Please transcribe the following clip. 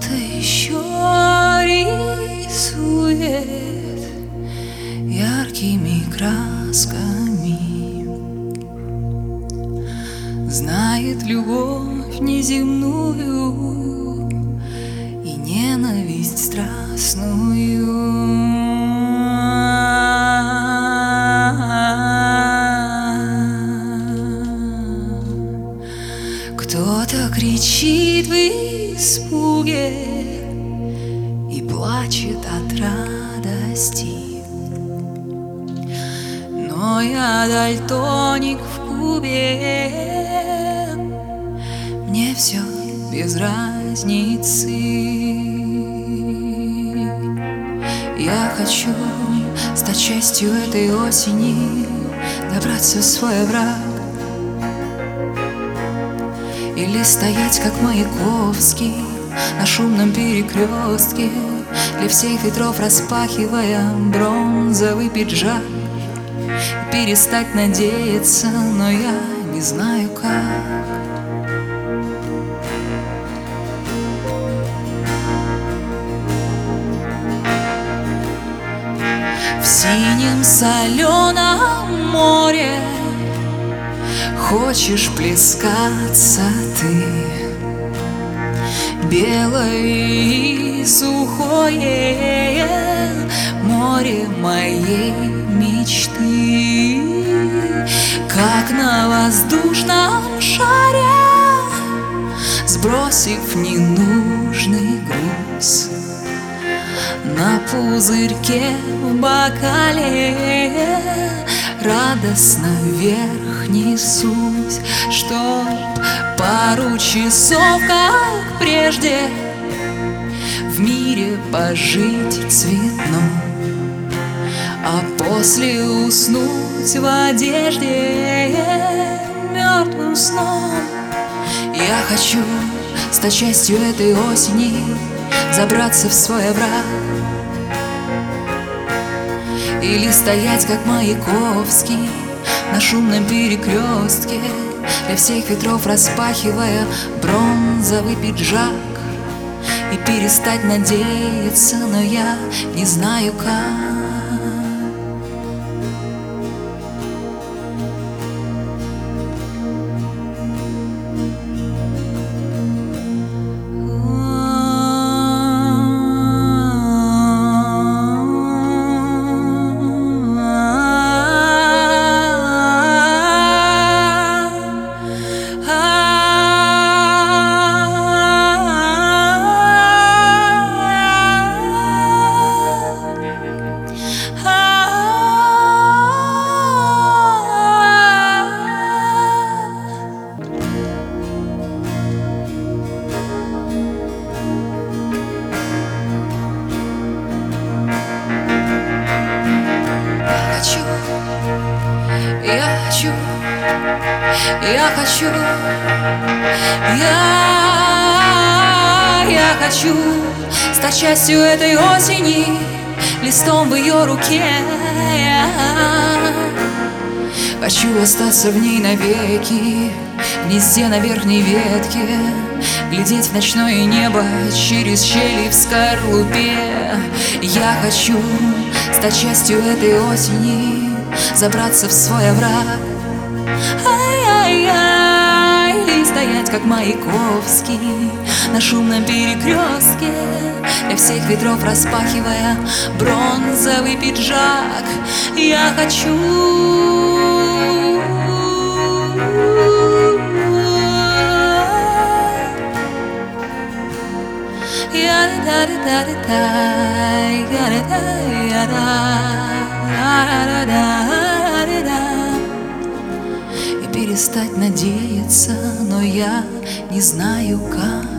Кто-то еще рисует яркими красками, знает любовь неземную и ненависть страстную. Кто-то кричит в испуге и плачет от радости, но я дальтоник в кубе, мне все без разницы. Я хочу стать частью этой осени, добраться в свой овраг или стоять, как Маяковский, на шумном перекрестке, для всех ветров распахивая бронзовый пиджак, и перестать надеяться, но я не знаю как. В синем соленом море хочешь плескаться ты, белое и сухое море моей мечты. Как на воздушном шаре, сбросив ненужный груз, на пузырьке в бокале радостно вверх несусь, чтоб пару часов, как прежде, в мире пожить цветном, а после уснуть в одежде мертвым сном. Я хочу стать частью этой осени, забраться в свой овраг или стоять, как Маяковский, на шумном перекрестке, для всех ветров распахивая бронзовый пиджак, и перестать надеяться, но я не знаю как. Я хочу стать частью этой осени, листом в ее руке. Хочу остаться в ней навеки, в гнезде на верхней ветке, глядеть в ночное небо через щели в скорлупе. Я хочу стать частью этой осени, забраться в свой овраг, или стоять, как Маяковский, на шумном перекрестке, для всех ветров распахивая бронзовый пиджак. Я хочу и перестать надеяться, но я не знаю как.